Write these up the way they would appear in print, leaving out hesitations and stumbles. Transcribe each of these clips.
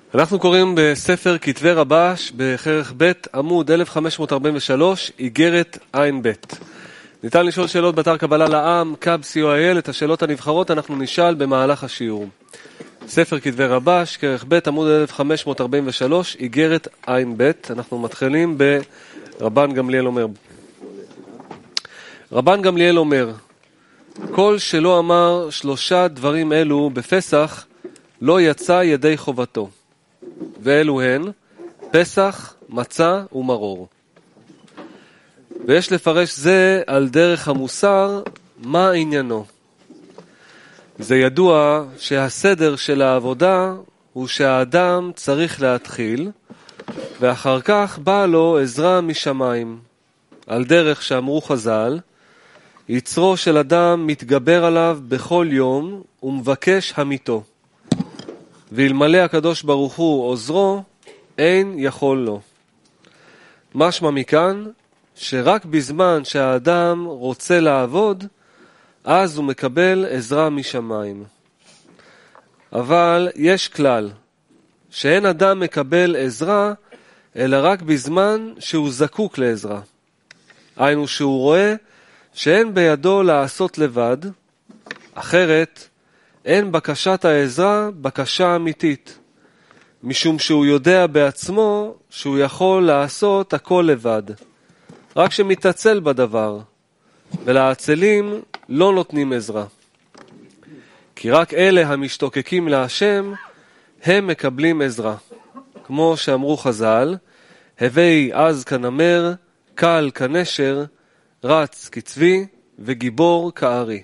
אנחנו קוראים בספר כתבי רבש בכרך ב' עמוד 1543, איגרת עין ב'. ניתן לשאול שאלות באתר קבלה לעם, קב co.il. את השאלות הנבחרות אנחנו נשאל במהלך השיעור. ספר כתבי רבש, כרך ב' עמוד 1543, איגרת עין ב'. אנחנו מתחילים ברבן גמליאל אומר. רבן גמליאל אומר, כל שלא אמר 3 דברים אלו בפסח, לא יצא ידי חובתו. ואלו הן פסח, מצה ומרור. ויש לפרש זה על דרך המוסר, מה עניינו? זה ידוע שהסדר של העבודה הוא שהאדם צריך להתחיל, ואחר כך בא לו עזרה משמיים. על דרך שאמרו חז"ל, יצרו של אדם מתגבר עליו בכל יום ומבקש המיתו. ואלמלא הקדוש ברוך הוא עוזרו, אין יכול לו. משמע מכאן, שרק בזמן שהאדם רוצה לעבוד, אז הוא מקבל עזרה משמיים. אבל יש כלל, שאין אדם מקבל עזרה, אלא רק בזמן שהוא זקוק לעזרה. היינו שהוא רואה שאין בידו לעשות לבד, אחרת אין בקשת העזרה בקשה אמיתית, משום שהוא יודע בעצמו שהוא יכול לעשות הכל לבד, רק שמתעצל בדבר, ולעצלים לא נותנים עזרה. כי רק אלה המשתוקקים להשם, הם מקבלים עזרה. כמו שאמרו חז"ל, הווי עז כנמר, קל כנשר, רץ כצבי וגיבור כארי.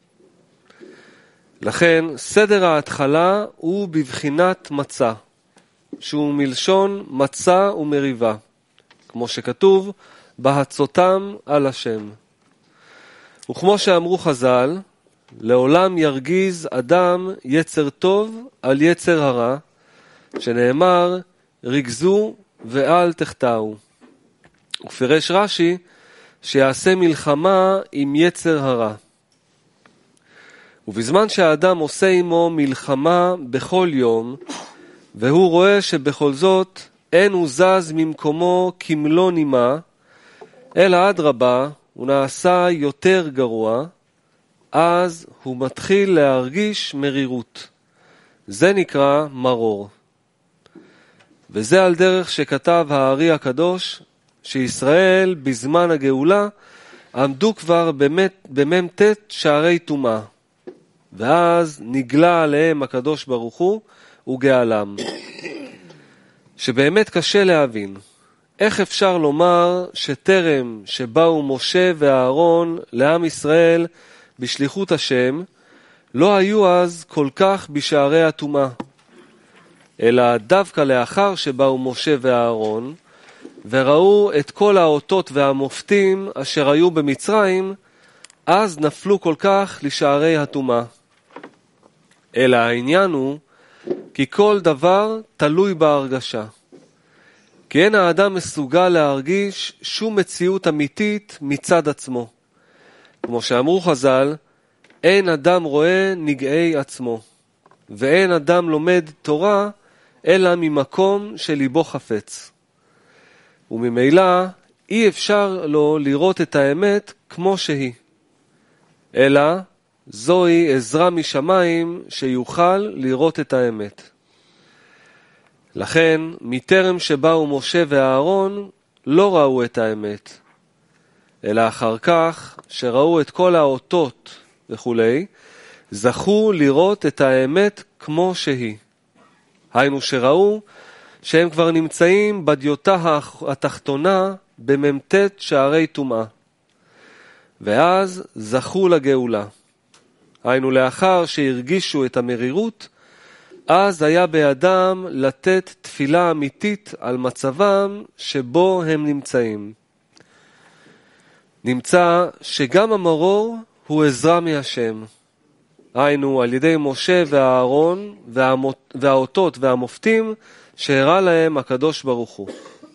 לכן סדר ההתחלה הוא בבחינת מצה, שהוא מלשון מצה ומריבה, כמו שכתוב, בהצותם על השם. וכמו שאמרו חז"ל, לעולם ירגיז אדם יצר טוב על יצר הרע, שנאמר, רגזו ואל תחטאו. ופרש רש"י, שיעשה מלחמה עם יצר הרע. ובזמן שהאדם עושה עמו מלחמה בכל יום, והוא רואה שבכל זאת אין הוא זז ממקומו כמלוא נימה, אלא אדרבה, הוא נעשה יותר גרוע, אז הוא מתחיל להרגיש מרירות. זה נקרא מרור. וזה על דרך שכתב הארי הקדוש, שישראל בזמן הגאולה עמדו כבר במ"ט שערי טומאה. ואז נגלה עליהם הקדוש ברוך הוא וגאלם. שבאמת קשה להבין. איך אפשר לומר שטרם שבאו משה ואהרון לעם ישראל בשליחות השם, לא היו אז כל כך בשערי הטומאה, אלא דווקא לאחר שבאו משה ואהרון, וראו את כל האותות והמופתים אשר היו במצרים, אז נפלו כל כך לשערי הטומאה. אלא העניין הוא, כי כל דבר תלוי בהרגשה. כי אין האדם מסוגל להרגיש שום מציאות אמיתית מצד עצמו. כמו שאמרו חז"ל, אין אדם רואה נגעי עצמו, ואין אדם לומד תורה, אלא ממקום שליבו חפץ. וממילא אי אפשר לו לראות את האמת כמו שהיא. אלא זוהי עזרה משמיים שיוכל לראות את האמת. לכן, מטרם שבאו משה ואהרון, לא ראו את האמת. אלא אחר כך, שראו את כל האותות וכו', זכו לראות את האמת כמו שהיא. היינו שראו שהם כבר נמצאים בדיוטה התחתונה במ"ט שערי טומאה. ואז זכו לגאולה. היינו לאחר שהרגישו את המרירות, אז היה בידם לתת תפילה אמיתית על מצבם שבו הם נמצאים. נמצא שגם המרור הוא עזרה מהשם. היינו על ידי משה ואהרון והאותות והמופתים שהראה להם הקדוש ברוך הוא.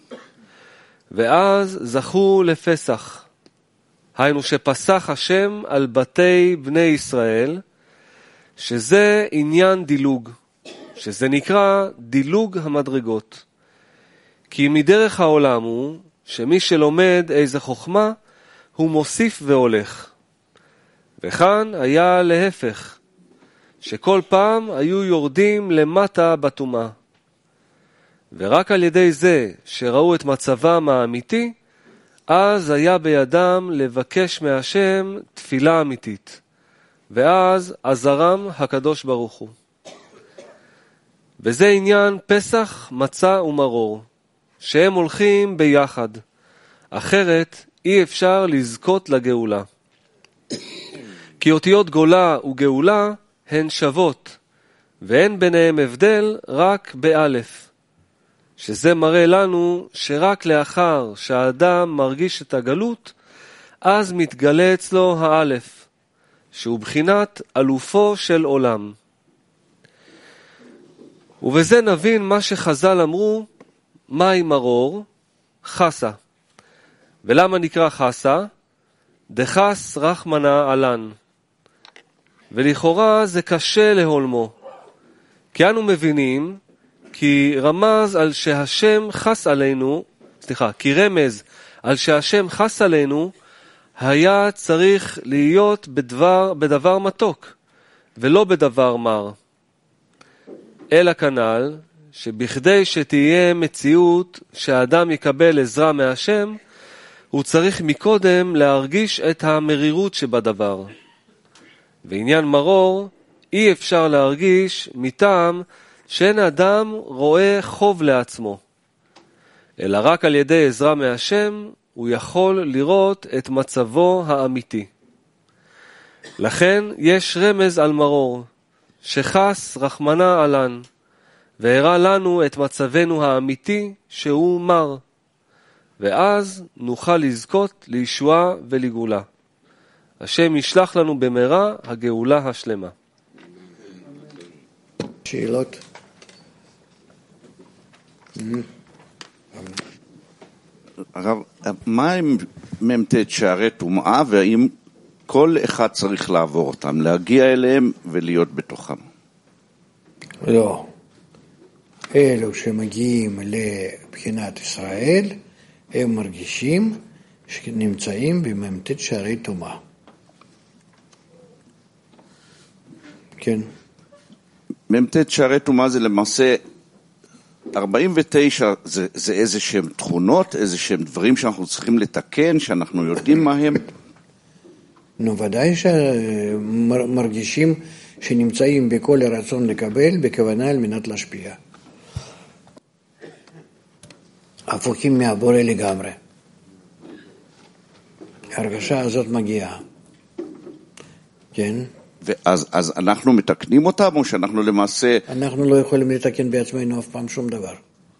ואז זכו לפסח. היינו שפסח השם על בתי בני ישראל, שזה עניין דילוג, שזה נקרא דילוג המדרגות. כי מדרך העולם הוא שמי שלומד איזה חוכמה הוא מוסיף והולך. וכאן היה להפך, שכל פעם היו יורדים למטה בטומאה. ורק על ידי זה שראו את מצבם האמיתי, אז היה בידם לבקש מהשם תפילה אמיתית. ואז עזרם הקדוש ברוך הוא. וזה עניין פסח, מצה ומרור, שהם הולכים ביחד. אחרת אי אפשר לזכות לגאולה. כי אותיות גולה וגאולה הן שוות, ואין ביניהם הבדל רק באלף. שזה מראה לנו שרק לאחר שהאדם מרגיש את הגלות, אז מתגלה אצלו האלף, שהוא בחינת אלופו של עולם. ובזה נבין מה שחז"ל אמרו, מהי מרור? חסה. ולמה נקרא חסה? דחס רחמנה עלן. ולכאורה זה קשה להולמו. כי אנו מבינים כי רמז על שהשם חס עלינו, כי רמז על שהשם חס עלינו, היה צריך להיות בדבר מתוק, ולא בדבר מר. אלא כנ"ל, שבכדי שתהיה מציאות שהאדם יקבל עזרה מהשם, הוא צריך מקודם להרגיש את המרירות שבדבר. ועניין מרור אי אפשר להרגיש מטעם שאין אדם רואה חוב לעצמו, אלא רק על ידי עזרה מהשם הוא יכול לראות את מצבו האמיתי. לכן יש רמז על מרור, שחס רחמנה עלן, והראה לנו את מצבנו האמיתי שהוא מר, ואז נוכל לזכות לישועה ולגאולה. השם ישלח לנו במהרה הגאולה השלמה. שאלות? הרב, מה הם מ"ט שערי טומאה, והאם כל אחד צריך לעבור אותם, להגיע אליהם ולהיות בתוכם? לא. אלו שמגיעים לבחינת ישראל, הם מרגישים שנמצאים במ"ט שערי טומאה. כן. מ"ט שערי טומאה זה למעשה 49, זה איזה שהם תכונות, איזה שהם דברים שאנחנו צריכים לתקן, שאנחנו יודעים מה הם? נו, ודאי שמרגישים שנמצאים בכל הרצון לקבל, בכוונה על מנת להשפיע. הפוכים מהבורא לגמרי. ההרגשה הזאת מגיעה. כן? אז אנחנו מתקנים אותם, או שאנחנו למעשה... אנחנו לא יכולים לתקן בעצמנו אף פעם שום דבר.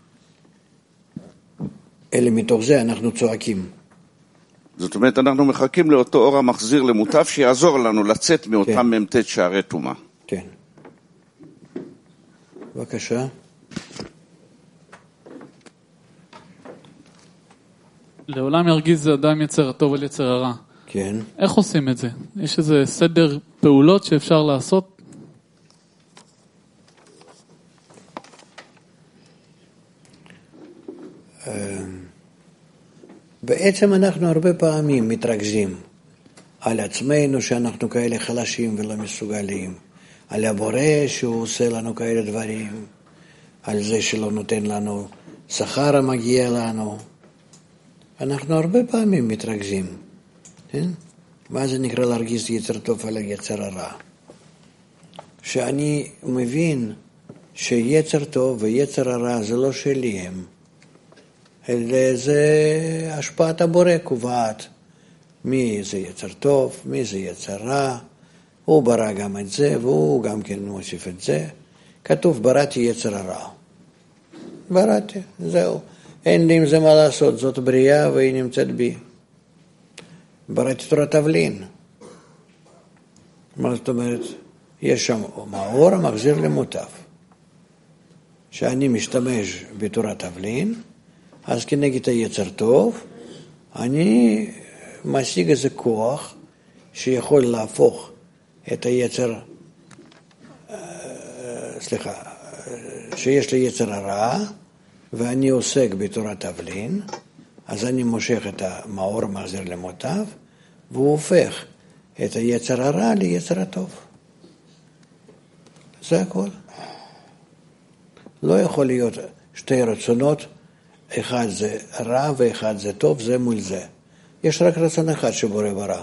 אלא מתוך זה אנחנו צועקים. זאת אומרת, אנחנו מחכים לאותו אור המחזיר למוטב, שיעזור לנו לצאת מאותם מ"ט שערי טומאה. כן. בבקשה. לעולם ירגיז זה אדם יצר הטוב על יצר הרע. כן. איך עושים את זה? יש איזה סדר פעולות שאפשר לעשות? בעצם אנחנו הרבה פעמים מתרכזים על עצמנו שאנחנו כאלה חלשים ולא מסוגלים, על הבורא שהוא עושה לנו כאלה דברים, על זה שלא נותן לנו שכר המגיע לנו. אנחנו הרבה פעמים מתרכזים. כן? מה זה נקרא להרגיז יצר טוב על יצר הרע? שאני מבין שיצר טוב ויצר הרע זה לא שלי הם, אלא זה השפעת הבורא קובעת מי זה יצר טוב, מי זה יצר רע. הוא ברא גם את זה והוא גם כן מוסיף את זה. כתוב בראתי יצר הרע. בראתי, זהו. אין לי עם זה מה לעשות, זאת בריאה והיא נמצאת בי. בראתי תורת תבלין. מה זאת אומרת? יש שם מאור המחזיר למוטב. שאני משתמש בתורת תבלין, אז כנגד היצר טוב, אני משיג איזה כוח שיכול להפוך את היצר, שיש לי יצר הרע, ואני עוסק בתורת תבלין, אז אני מושך את המאור מחזיר למוטב, והוא הופך את היצר הרע ליצר הטוב. זה הכל. לא יכול להיות שתי רצונות, אחד זה רע ואחד זה טוב, זה מול זה. יש רק רצון אחד שבורא ברא.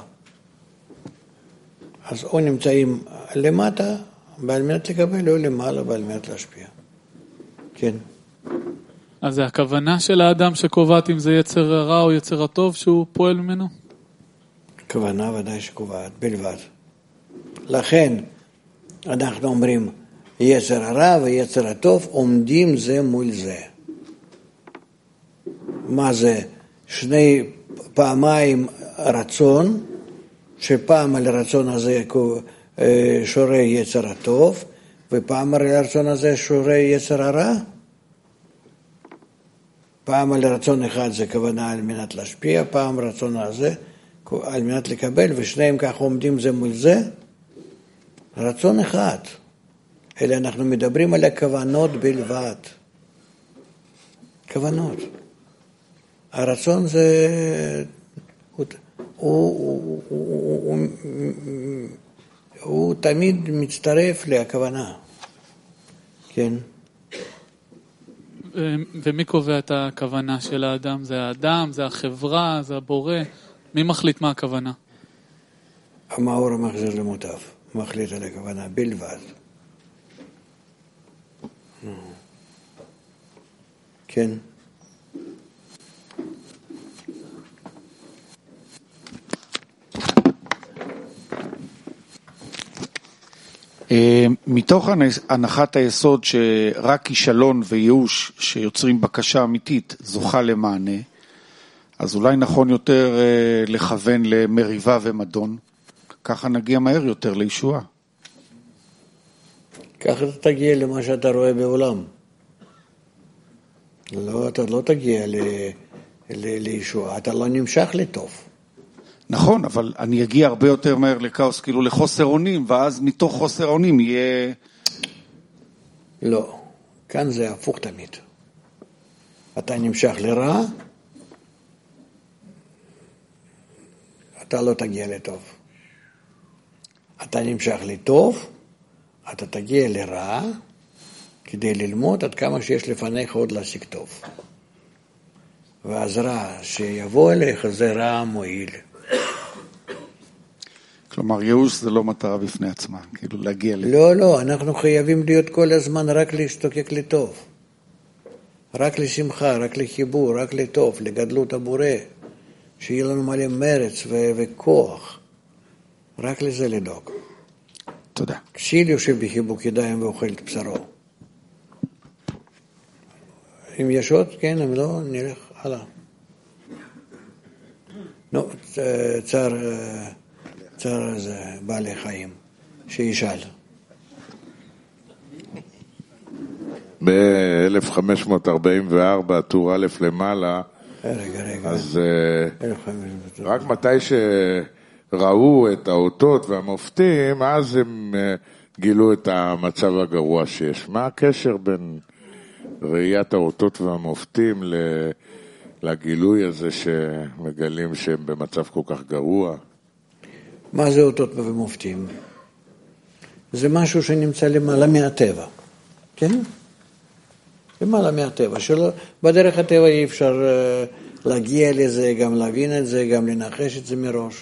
אז או נמצאים למטה, בעל מנת לקבל, או למעלה, בעל מנת להשפיע. כן. אז זה הכוונה של האדם שקובעת אם זה יצר הרע או יצר הטוב שהוא פועל ממנו? כוונה ודאי שקובעת, בלבד. לכן אנחנו אומרים, יצר הרע ויצר הטוב עומדים זה מול זה. מה זה? שני פעמיים רצון, שפעם על הרצון הזה שורה יצר הטוב, ופעם על הרצון הזה שורה יצר הרע. פעם על רצון אחד זה כוונה על מנת להשפיע, פעם רצון הזה על מנת לקבל, ושניהם כך עומדים זה מול זה. רצון אחד. אלא אנחנו מדברים על הכוונות בלבד. כוונות. הרצון זה הוא תמיד מצטרף להכוונה. כן. ומי קובע את הכוונה של האדם? זה האדם, זה החברה, זה הבורא? מי מחליט מה הכוונה? המאור המחזיר למוטב מחליט על הכוונה בלבד. כן. מתוך הנחת היסוד שרק כישלון וייאוש שיוצרים בקשה אמיתית זוכה למענה, אז אולי נכון יותר לכוון למריבה ומדון, ככה נגיע מהר יותר לישועה. ככה אתה תגיע למה שאתה רואה בעולם. לא, אתה לא תגיע לישועה, אתה לא נמשך לטוב. נכון, אבל אני אגיע הרבה יותר מהר לכאוס, כאילו לחוסר אונים, ואז מתוך חוסר אונים יהיה... לא, כאן זה הפוך תמיד. אתה נמשך לרע, אתה לא תגיע לטוב. אתה נמשך לטוב, אתה תגיע לרע, כדי ללמוד עד כמה שיש לפניך עוד להשיג טוב. ואז רע שיבוא אליך זה רע מועיל. כלומר, ייאוש זה לא מטרה בפני עצמה, כאילו להגיע לזה. לא, אנחנו חייבים להיות כל הזמן רק להשתוקק לטוב. רק לשמחה, רק לחיבור, רק לטוב, לגדלות הבורא. שיהיה לנו מלא מרץ וכוח. רק לזה לדאוג. תודה. כסיל יושב בחיבוק ידיים ואוכל את בשרו. אם יש עוד, כן, אם לא, נלך הלאה. נו, צער זה בעלי חיים, שישאל. ב-1544, טור א' למעלה, רגע. אז רק מתי שראו את האותות והמופתים, אז הם גילו את המצב הגרוע שיש. מה הקשר בין ראיית האותות והמופתים לגילוי הזה שמגלים שהם במצב כל כך גרוע? מה זה אותות ומופתים? זה משהו שנמצא למעלה מהטבע, כן? למעלה מהטבע, בדרך הטבע אי אפשר להגיע לזה, גם להבין את זה, גם לנחש את זה מראש.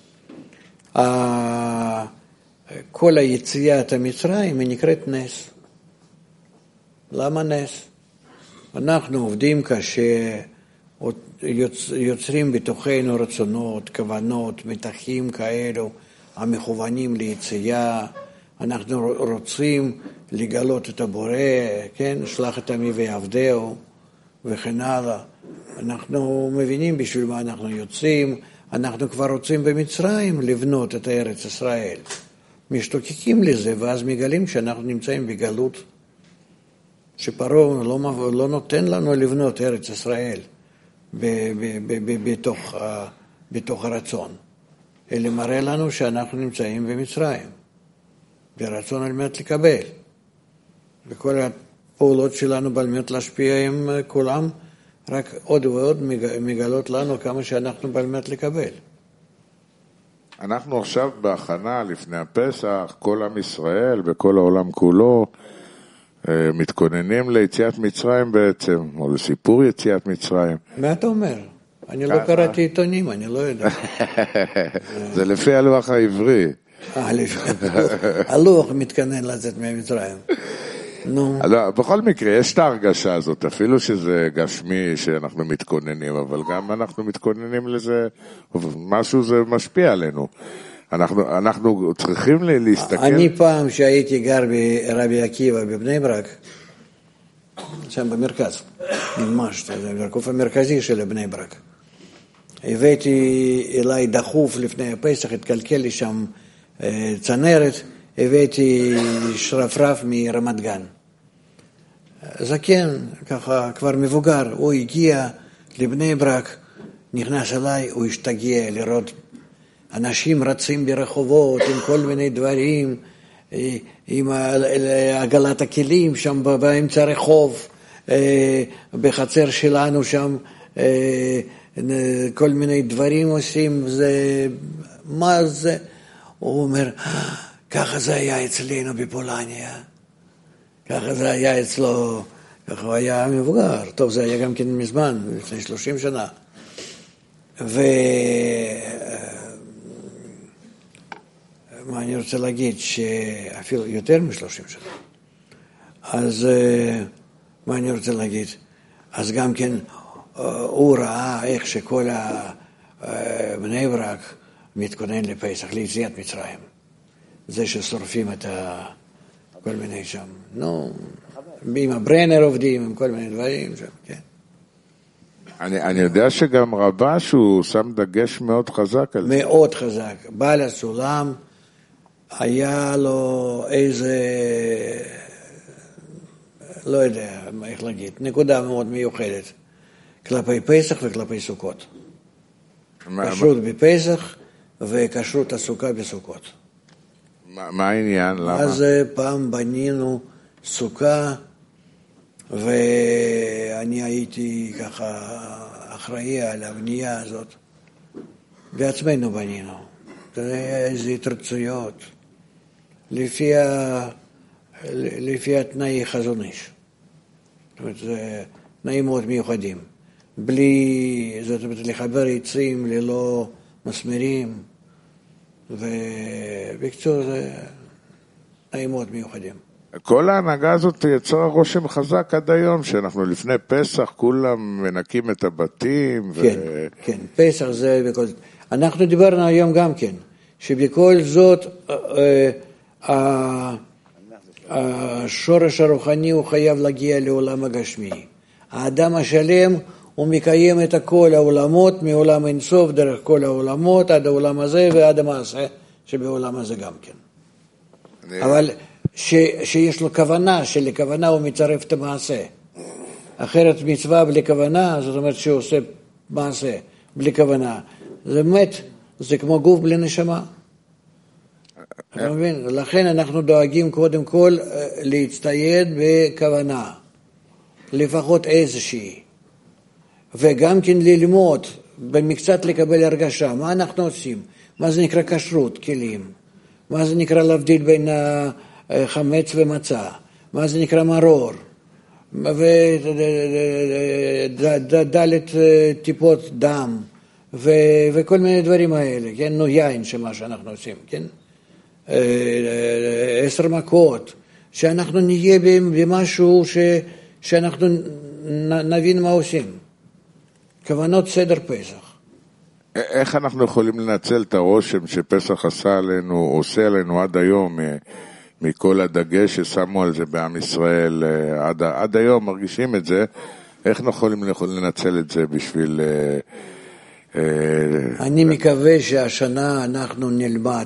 כל היציאת המצרים היא נקראת נס. למה נס? אנחנו עובדים קשה, יוצרים בתוכנו רצונות, כוונות, מתחים כאלו, המכוונים ליציאה. אנחנו רוצים לגלות את הבורא, כן? שלח את עמי ויעבדהו, וכן הלאה. אנחנו מבינים בשביל מה אנחנו יוצאים. אנחנו כבר רוצים במצרים לבנות את ארץ ישראל. משתוקקים לזה, ואז מגלים שאנחנו נמצאים בגלות, שפרעה לא נותן לנו לבנות ארץ ישראל בתוך הרצון, אלא מראה לנו שאנחנו נמצאים במצרים, ברצון על מנת לקבל. וכל הפעולות שלנו באמת להשפיע עם כולם, רק עוד ועוד מגלות לנו כמה שאנחנו באמת לקבל. אנחנו עכשיו בהכנה לפני הפסח, כל עם ישראל וכל העולם כולו מתכוננים ליציאת מצרים בעצם, או לסיפור יציאת מצרים. מה אתה אומר? אני לא קראתי עיתונים, אני לא יודע. זה לפי הלוח העברי. הלוח מתכנן לצאת ממצרים. בכל מקרה, יש את ההרגשה הזאת, אפילו שזה גשמי שאנחנו מתכוננים, אבל גם אנחנו מתכוננים לזה, משהו זה משפיע עלינו. אנחנו צריכים להסתכל... אני פעם שהייתי גר ברבי עקיבא בבני ברק, שם במרכז, ממש, זה המרכז המרכזי של בני ברק. הבאתי אליי דחוף לפני הפסח, התקלקל לי שם צנרת, הבאתי שרפרף מרמת גן. זקן, ככה כבר מבוגר, הוא הגיע לבני ברק, נכנס אליי, הוא השתגע לראות אנשים רצים ברחובות עם כל מיני דברים, עם עגלת הכלים שם באמצע הרחוב, בחצר שלנו שם, כל מיני דברים עושים, מה זה? הוא אומר, ככה זה היה אצלנו בפולניה, ככה זה היה אצלו, ככה הוא היה מבוגר, טוב זה היה גם כן מזמן, לפני 30 שנה. מה אני רוצה להגיד, שאפילו יותר מ-30 שנה. אז מה אני רוצה להגיד? אז גם כן הוא ראה איך שכל בני ברק מתכונן לפסח, ליציאת מצרים. זה ששורפים את כל מיני שם, עם הברנר עובדים, עם כל מיני דברים שם, כן. אני יודע שגם רבש הוא שם דגש מאוד חזק על זה. מאוד חזק. בעל הסולם היה לו איזה, לא יודע איך להגיד, נקודה מאוד מיוחדת, כלפי פסח וכלפי סוכות. כשרות בפסח וכשרות הסוכה בסוכות. מה העניין? למה? אז פעם בנינו סוכה, ואני הייתי ככה אחראי על הבנייה הזאת. בעצמנו בנינו. זה היה איזה התרצויות, לפי התנאי חזון איש. זאת אומרת, זה תנאים מאוד מיוחדים. זאת אומרת, לחבר יצרים ללא מסמרים, ובקצור זה תנאים מאוד מיוחדים. כל ההנהגה הזאת יצרה רושם חזק עד היום, שאנחנו לפני פסח כולם מנקים את הבתים. כן, כן, פסח זה בכל... אנחנו דיברנו היום גם כן, שבכל זאת השורש הרוחני הוא חייב להגיע לעולם הגשמי. האדם השלם הוא מקיים את כל העולמות, מעולם אינסוף דרך כל העולמות, עד העולם הזה ועד המעשה שבעולם הזה גם כן. אבל שיש לו כוונה, שלכוונה הוא מצרף את המעשה. אחרת מצווה בלי כוונה, זאת אומרת שהוא עושה מעשה בלי כוונה. זה מת, זה כמו גוף בלי נשמה. אתה מבין? לכן אנחנו דואגים קודם כל להצטייד בכוונה, לפחות איזושהי. וגם כן ללמוד, במקצת לקבל הרגשה, מה אנחנו עושים? מה זה נקרא כשרות, כלים? מה זה נקרא להבדיל בין חמץ ומצה? מה זה נקרא מרור? ודלת טיפות דם, וכל מיני דברים האלה, כן? יין שמה שאנחנו עושים, כן? 10 מכות, שאנחנו נהיה במשהו שאנחנו נבין מה עושים. כוונות סדר פסח. איך אנחנו יכולים לנצל את הרושם שפסח עשה עלינו, עושה עלינו עד היום, מכל הדגש ששמו על זה בעם ישראל, עד היום מרגישים את זה, איך אנחנו יכולים לנצל את זה בשביל... אני מקווה שהשנה אנחנו נלמד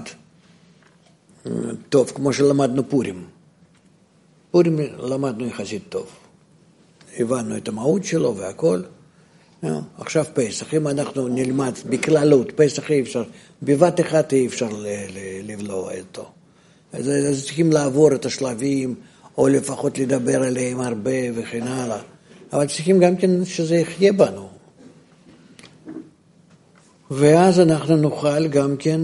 טוב, כמו שלמדנו פורים. פורים למדנו יחסית טוב. הבנו את המהות שלו והכל. עכשיו פסח, אם אנחנו נלמד בכללות, פסח אי אפשר, בבת אחת אי אפשר לבלוע אותו. אז צריכים לעבור את השלבים או לפחות לדבר עליהם הרבה וכן הלאה. אבל צריכים גם כן שזה יחיה בנו. ואז אנחנו נוכל גם כן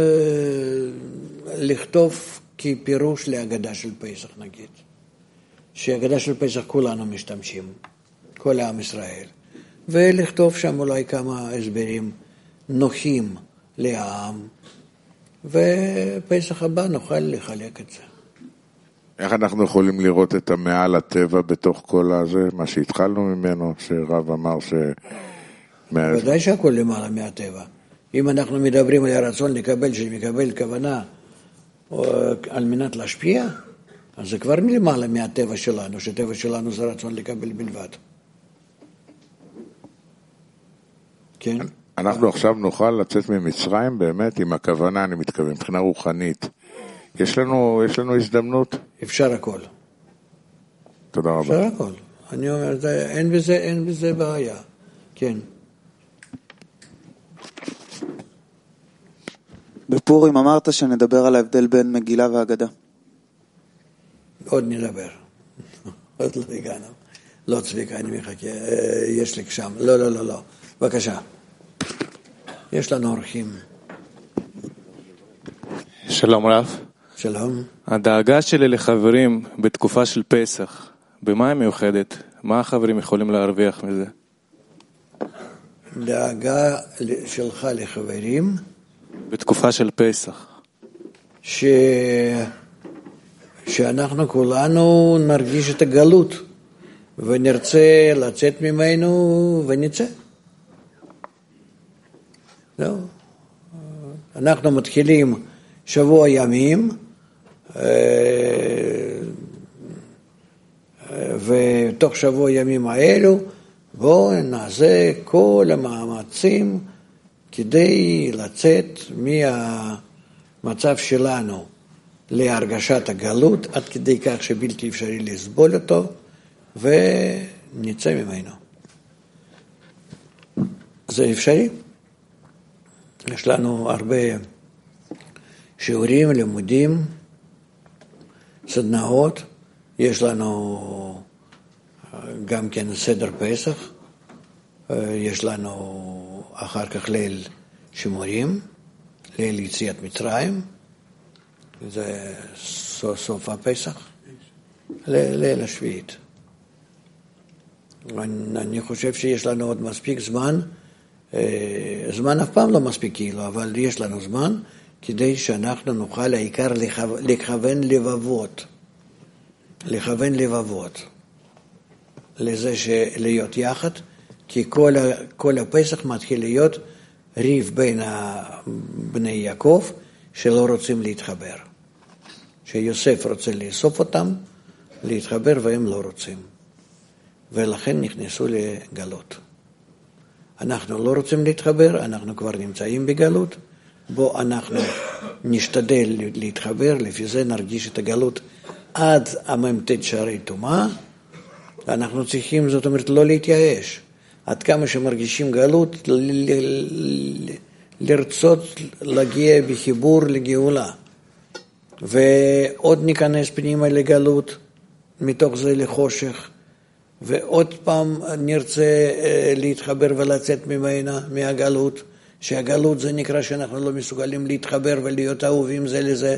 לכתוב כפירוש להגדה של פסח נגיד. שהגדה של פסח כולנו משתמשים, כל העם ישראל. ולכתוב שם אולי כמה הסברים נוחים לעם, ופסח הבא נוכל לחלק את זה. איך אנחנו יכולים לראות את המעל הטבע בתוך כל הזה, מה שהתחלנו ממנו, שרב אמר ש... ודאי שהכל למעלה מהטבע. אם אנחנו מדברים על הרצון לקבל, שמקבל כוונה על מנת להשפיע, אז זה כבר מלמעלה מהטבע שלנו, שטבע שלנו זה רצון לקבל בלבד. כן? אנחנו עכשיו נוכל לצאת ממצרים באמת עם הכוונה, אני מתכוון, מבחינה רוחנית. יש לנו הזדמנות? אפשר הכל. תודה רבה. אפשר הכל. אני אומר, אין בזה בעיה. כן. בפורים אמרת שנדבר על ההבדל בין מגילה והגדה. עוד נדבר. עוד לא הגענו. לא צביקה, אני מחכה. יש לי שם. לא. בבקשה. יש לנו אורחים. שלום רב. שלום. הדאגה שלי לחברים בתקופה של פסח, במה היא מיוחדת? מה החברים יכולים להרוויח מזה? דאגה שלך לחברים? בתקופה של פסח. שאנחנו כולנו נרגיש את הגלות, ונרצה לצאת ממנו ונצא. לא. אנחנו מתחילים שבוע ימים, ותוך שבוע ימים האלו בואו נעשה כל המאמצים כדי לצאת מהמצב שלנו להרגשת הגלות, עד כדי כך שבלתי אפשרי לסבול אותו, ונצא ממנו. זה אפשרי. יש לנו הרבה שיעורים, לימודים, סדנאות, יש לנו גם כן סדר פסח, יש לנו אחר כך ליל שימורים, ליל יציאת מצרים, זה סוף הפסח, ליל השביעית. אני חושב שיש לנו עוד מספיק זמן, זמן אף פעם לא מספיק כאילו, אבל יש לנו זמן כדי שאנחנו נוכל העיקר לכוון לבבות, לזה להיות יחד, כי כל הפסח מתחיל להיות ריב בין בני יעקב שלא רוצים להתחבר. שיוסף רוצה לאסוף אותם, להתחבר והם לא רוצים. ולכן נכנסו לגלות. אנחנו לא רוצים להתחבר, אנחנו כבר נמצאים בגלות, בו אנחנו נשתדל להתחבר, לפי זה נרגיש את הגלות עד המ"ט שערי טומאה. אנחנו צריכים, זאת אומרת, לא להתייאש. עד כמה שמרגישים גלות, לרצות להגיע בחיבור לגאולה. ועוד ניכנס פנימה לגלות, מתוך זה לחושך, ועוד פעם נרצה להתחבר ולצאת ממנה, מהגלות, שהגלות זה נקרא שאנחנו לא מסוגלים להתחבר ולהיות אהובים זה לזה.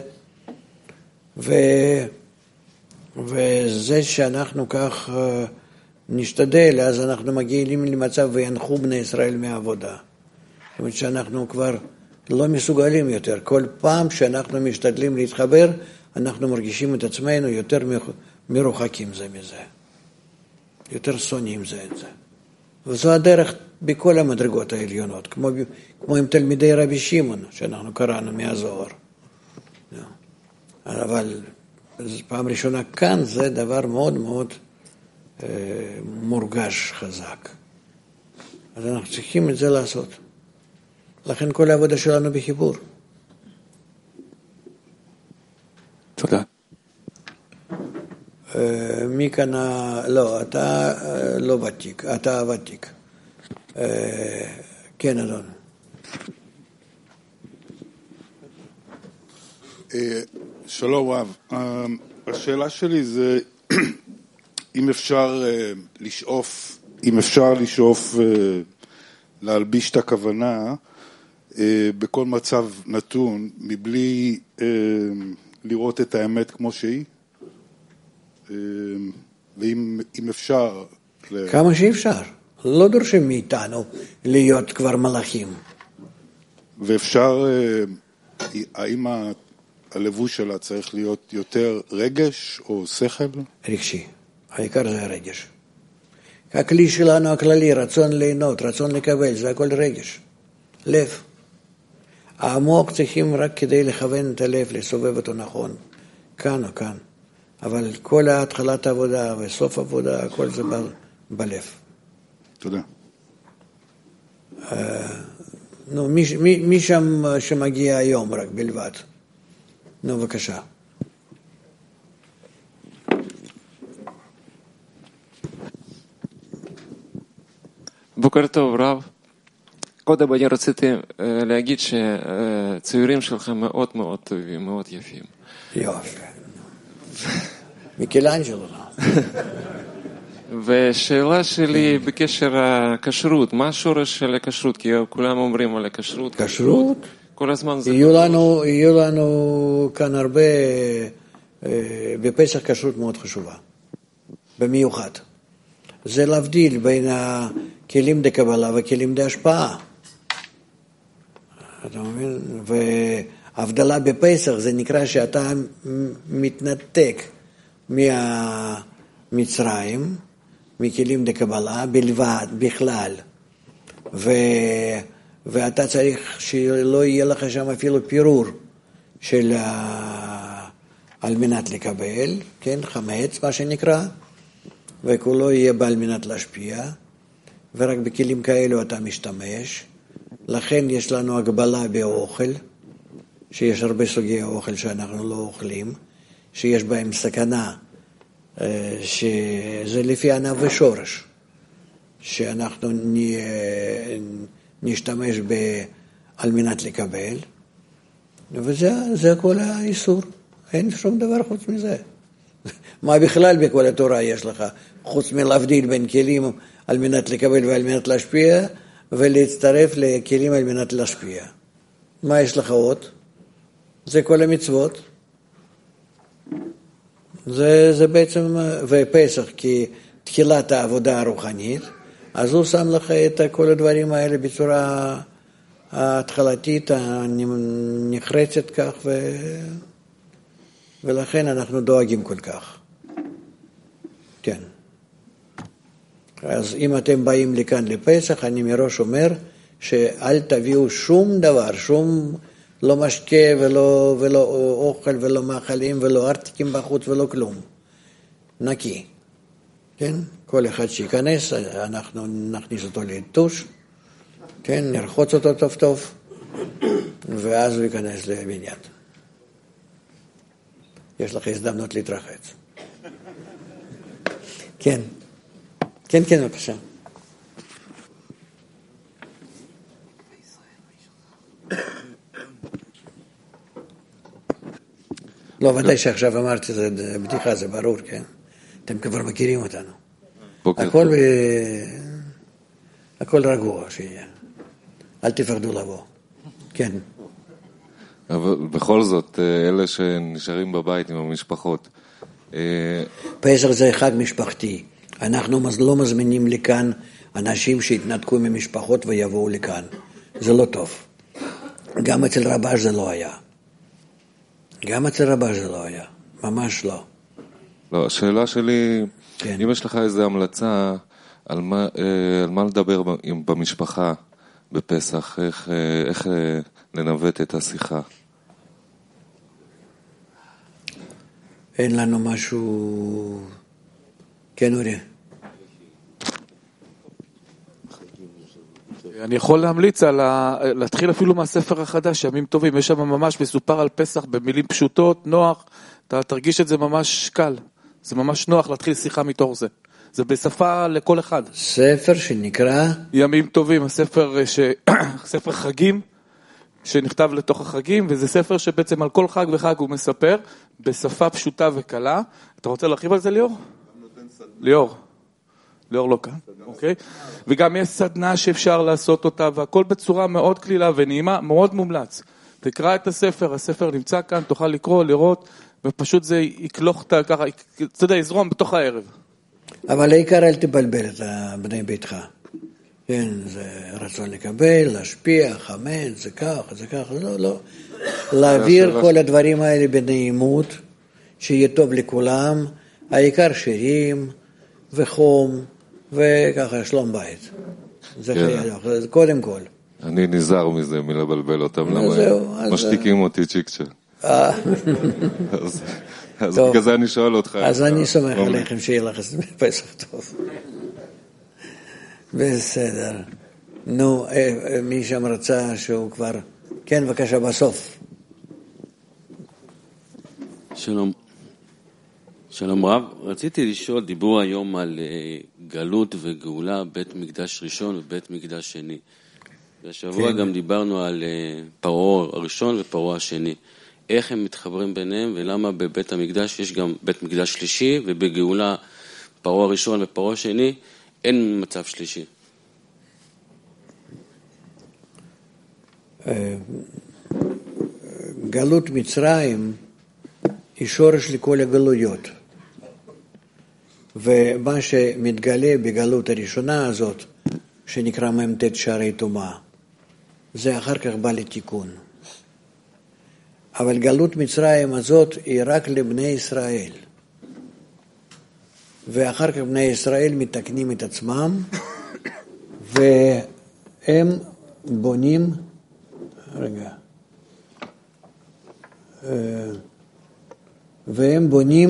וזה שאנחנו כך נשתדל, אז אנחנו מגיעים למצב וינחו בני ישראל מהעבודה. זאת אומרת שאנחנו כבר לא מסוגלים יותר. כל פעם שאנחנו משתדלים להתחבר, אנחנו מרגישים את עצמנו יותר מרוחקים זה מזה. יותר שונאים זה את זה. וזו הדרך בכל המדרגות העליונות, כמו עם תלמידי רבי שמעון, שאנחנו קראנו מהזוהר. אבל פעם ראשונה כאן זה דבר מאוד מאוד מורגש חזק. אז אנחנו צריכים את זה לעשות. לכן כל העבודה שלנו בחיבור. תודה. מי כאן, לא, אתה לא ותיק, אתה ותיק. כן, אדון. שלום רב. השאלה שלי זה אם אפשר לשאוף להלביש את הכוונה בכל מצב נתון, מבלי לראות את האמת כמו שהיא, ואם אפשר... כמה שאפשר. לא דורשים מאיתנו להיות כבר מלאכים. ואפשר, האם הלבוש שלה צריך להיות יותר רגש או שכל? רגשי. העיקר זה הרגש. הכלי שלנו הכללי, רצון ליהנות, רצון לקבל, זה הכל רגש. לב. העמוק צריכים רק כדי לכוון את הלב, לסובב אותו נכון. כאן או כאן. אבל כל התחלת העבודה וסוף העבודה, הכל זה בלב. תודה. נו, מי שם שמגיע היום רק בלבד? נו, בבקשה. בוקר טוב, רב. קודם אני רציתי להגיד שהציורים שלכם מאוד מאוד טובים, מאוד יפים. יופי. מיקלאנג'לו. ושאלה שלי בקשר הכשרות, מה השורש של הכשרות? כי כולם אומרים על הכשרות. כשרות? כל הזמן זה... יהיו לנו כאן הרבה, בפסח כשרות מאוד חשובה, במיוחד. זה להבדיל בין הכלים דקבלה וכלים דהשפעה. אתה מבין? והבדלה בפסח זה נקרא שאתה מתנתק מהמצרים, מכלים דקבלה בלבד, בכלל. ואתה צריך שלא יהיה לך שם אפילו פירור של על מנת לקבל, כן, חמץ מה שנקרא, וכולו יהיה בעל מנת להשפיע, ורק בכלים כאלו אתה משתמש. לכן יש לנו הגבלה באוכל, שיש הרבה סוגי אוכל שאנחנו לא אוכלים, שיש בהם סכנה, שזה לפי ענב ושורש, שאנחנו נשתמש על מנת לקבל, וזה כל האיסור, אין שום דבר חוץ מזה. מה בכלל בכל התורה יש לך, חוץ מלהבדיל בין כלים על מנת לקבל ועל מנת להשפיע, ולהצטרף לכלים על מנת להשפיע. מה יש לך עוד? זה כל המצוות. זה בעצם, ופסח כתחילת העבודה הרוחנית, אז הוא שם לך את כל הדברים האלה בצורה ההתחלתית, הנחרצת כך, ולכן אנחנו דואגים כל כך. כן. אז אם אתם באים לכאן לפסח, אני מראש אומר שאל תביאו שום דבר, שום לא משקה ולא אוכל ולא מאכלים ולא ארטיקים בחוץ ולא כלום. נקי. כן? כל אחד שיכנס, אנחנו נכניס אותו לטוש, כן? נרחוץ אותו טוב טוב, ואז הוא ייכנס לבניין. יש לך הזדמנות להתרחץ. כן. כן, בבקשה. לא, ודאי שעכשיו אמרתי, זה בדיחה, זה ברור, כן? אתם כבר מכירים אותנו. הכל רגוע שיהיה. אל תפחדו לבוא. כן. אבל בכל זאת, אלה שנשארים בבית עם המשפחות. פסח זה חג משפחתי. אנחנו לא מזמינים לכאן אנשים שהתנתקו ממשפחות ויבואו לכאן. זה לא טוב. גם אצל רבש זה לא היה. ממש לא. לא, השאלה שלי, כן. אם יש לך איזו המלצה על מה לדבר במשפחה בפסח, איך לנווט את השיחה? אין לנו משהו... כן, אורי. אני יכול להמליץ להתחיל אפילו מהספר החדש, ימים טובים, יש שם ממש מסופר על פסח במילים פשוטות, נוח, אתה תרגיש את זה ממש קל, זה ממש נוח להתחיל שיחה מתוך זה, זה בשפה לכל אחד. ספר שנקרא? ימים טובים, ספר חגים, שנכתב לתוך החגים, וזה ספר שבעצם על כל חג וחג הוא מספר, בשפה פשוטה וקלה. אתה רוצה להרחיב על זה, ליאור? ליאור לא כאן, אוקיי? וגם יש סדנה שאפשר לעשות אותה, והכל בצורה מאוד כלילה ונעימה, מאוד מומלץ. תקרא את הספר, הספר נמצא כאן, תוכל לקרוא, לראות, ופשוט זה יקלוך ככה, אתה יודע, יזרום בתוך הערב. אבל העיקר אל תבלבל את בני ביתך. כן, זה רצון לקבל, להשפיע, חמץ, זה כך, לא. להעביר כל הדברים האלה בנעימות, שיהיה טוב לכולם, העיקר שירים וחום, וככה שלום בית. זה חייב, קודם כל. אני נזהר מזה, מלבלבל אותם, למה משתיקים אותי צ'יקצ'ה. אז בגלל זה אני שואל אותך. אז אני סומך עליכם שיהיה לך פסח טוב. בסדר. נו, מי שם רצה שהוא כבר... כן, בבקשה, בסוף. שלום רב, רציתי לשאול, דיברו היום על גלות וגאולה, בית מקדש ראשון ובית מקדש שני. והשבוע גם דיברנו על פרעה הראשון ופרעה השני. איך הם מתחברים ביניהם ולמה בבית המקדש יש גם בית מקדש שלישי, ובגאולה פרעה הראשון ופרעה השני אין מצב שלישי. גלות מצרים היא שורש לכל הגלויות. ומה שמתגלה בגלות הראשונה הזאת, שנקרא מ"ט שערי טומאה, זה אחר כך בא לתיקון. אבל גלות מצרים הזאת היא רק לבני ישראל. ואחר כך בני ישראל מתקנים את עצמם, והם בונים, והם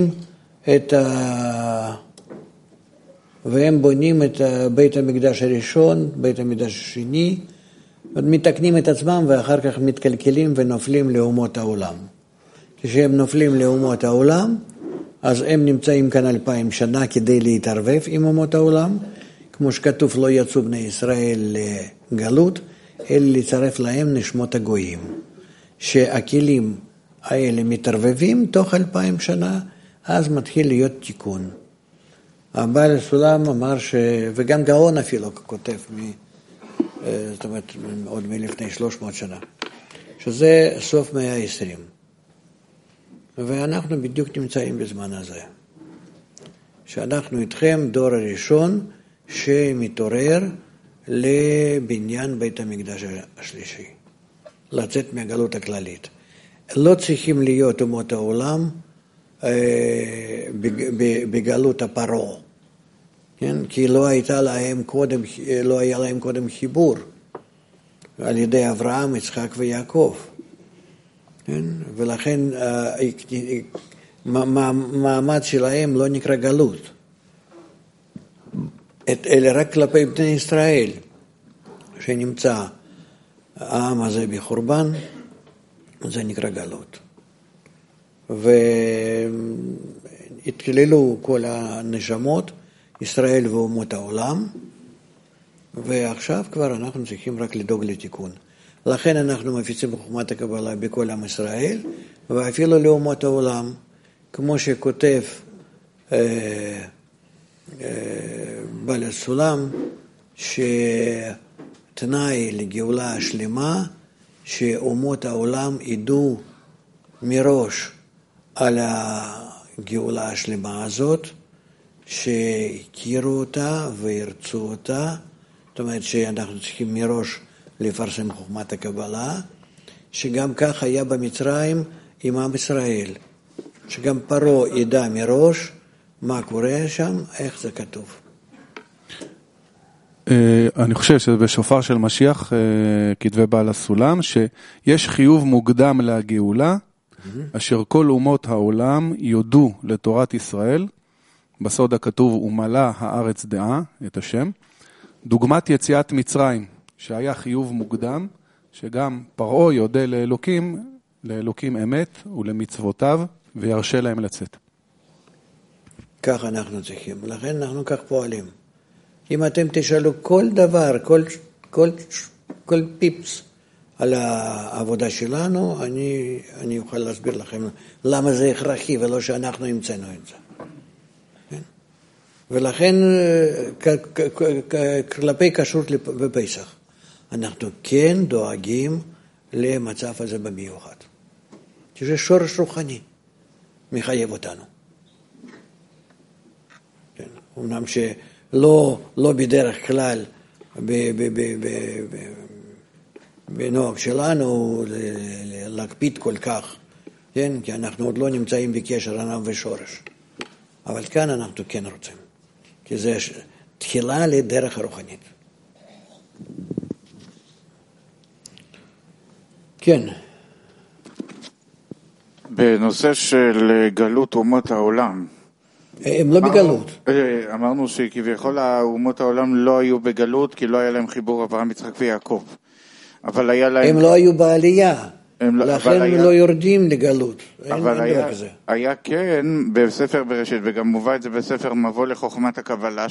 בונים את בית המקדש הראשון, בית המקדש השני, מתקנים את עצמם ואחר כך מתקלקלים ונופלים לאומות העולם. כשהם נופלים לאומות העולם, אז הם נמצאים כאן 2000 שנה כדי להתערבב עם אומות העולם, כמו שכתוב לא יצאו בני ישראל לגלות, אלא לצרף להם נשמות הגויים. שהכלים האלה מתערבבים תוך 2000 שנה, אז מתחיל להיות תיקון. הבעל הסולם אמר וגם גאון אפילו כותב זאת אומרת, עוד מלפני 300 שנה, שזה סוף 120. ואנחנו בדיוק נמצאים בזמן הזה. שאנחנו איתכם דור הראשון שמתעורר לבניין בית המקדש השלישי. לצאת מהגלות הכללית. לא צריכים להיות אומות העולם בגלות הפרעה. כן? כי לא היה להם קודם חיבור על ידי אברהם, יצחק ויעקב. כן? ולכן מעמד שלהם לא נקרא גלות, אלא רק כלפי בני ישראל, שנמצא העם הזה בחורבן, זה נקרא גלות. והתקללו כל הנשמות, ישראל ואומות העולם, ועכשיו כבר אנחנו צריכים רק לדאוג לתיקון. לכן אנחנו מפיצים בחוכמת הקבלה בכל עם ישראל, ואפילו לאומות העולם, כמו שכותב בעל הסולם, שתנאי לגאולה השלמה, שאומות העולם ידעו מראש על הגאולה השלמה הזאת, שהכירו אותה וירצו אותה, זאת אומרת שאנחנו צריכים מראש לפרסם חוכמת הקבלה, שגם כך היה במצרים עם עם ישראל, שגם פרעה ידע מראש מה קורה שם, איך זה כתוב. אני חושב שבשופר של משיח כתבי בעל הסולם, שיש חיוב מוקדם לגאולה, אשר כל אומות העולם יודו לתורת ישראל, בסוד הכתוב ומלא הארץ דעה, את השם, דוגמת יציאת מצרים, שהיה חיוב מוקדם, שגם פרעה יודע לאלוקים אמת ולמצוותיו, וירשה להם לצאת. כך אנחנו צריכים, ולכן אנחנו כך פועלים. אם אתם תשאלו כל דבר, כל פיפס על העבודה שלנו, אני אוכל להסביר לכם למה זה הכרחי ולא שאנחנו המצאנו את זה. כן? ולכן כלפי כשרות בפסח, אנחנו כן דואגים למצב הזה במיוחד. שזה שורש רוחני, מחייב אותנו. כן? אומנם שלא בדרך כלל בנוהג שלנו להקפיד כל כך, כן? כי אנחנו עוד לא נמצאים בקשר ענב ושורש. אבל כאן אנחנו כן רוצים, כי זה תחילה לדרך הרוחנית. כן. בנושא של גלות אומות העולם. הם לא בגלות. אמרנו שכביכול אומות העולם לא היו בגלות, כי לא היה להם חיבור אברהם, יצחק ויעקב. אבל היה להם... הם לא היו בעלייה, לכן הם לא יורדים לגלות. אבל היה כן בספר בראשית, וגם מובא את זה בספר מבוא לחוכמת הקבלה,